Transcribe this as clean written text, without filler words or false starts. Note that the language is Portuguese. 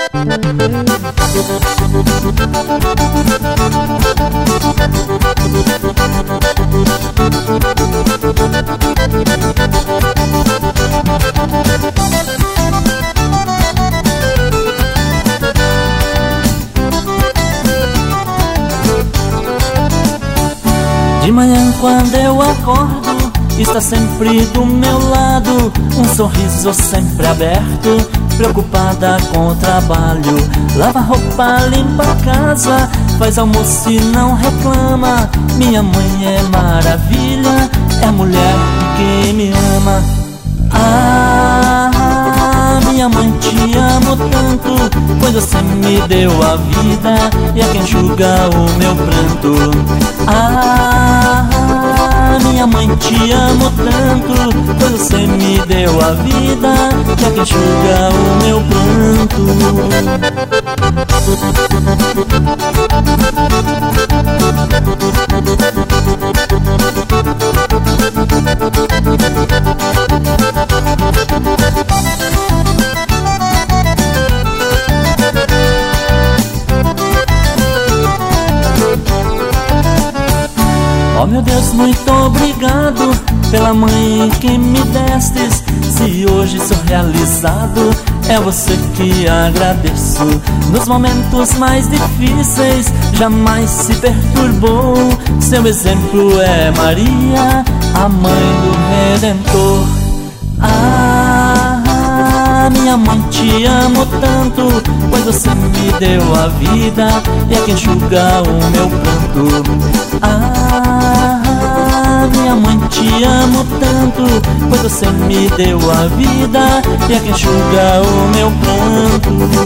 De manhã quando eu acordo, está sempre do meu lado, um sorriso sempre aberto, preocupada com o trabalho. Lava roupa, limpa a casa, faz almoço e não reclama. Minha mãe é maravilha, é a mulher que me ama. Ah, minha mãe, te amo tanto, pois você me deu a vida e é quem enxuga o meu pranto. Ah, minha mãe, te amo tanto, pois você me deu a vida e é quem enxuga o meu pranto. Oh meu Deus, muito obrigado pela mãe que me destes. Se hoje sou realizado, é você que agradeço. Nos momentos mais difíceis, jamais se perturbou. Seu exemplo é Maria, a mãe do Redentor. Ah, minha mãe, te amo tanto, pois você me deu a vida e é quem enxuga o meu pranto. Ah, minha mãe, te amo tanto, pois você me deu a vida e é quem enxuga o meu pranto.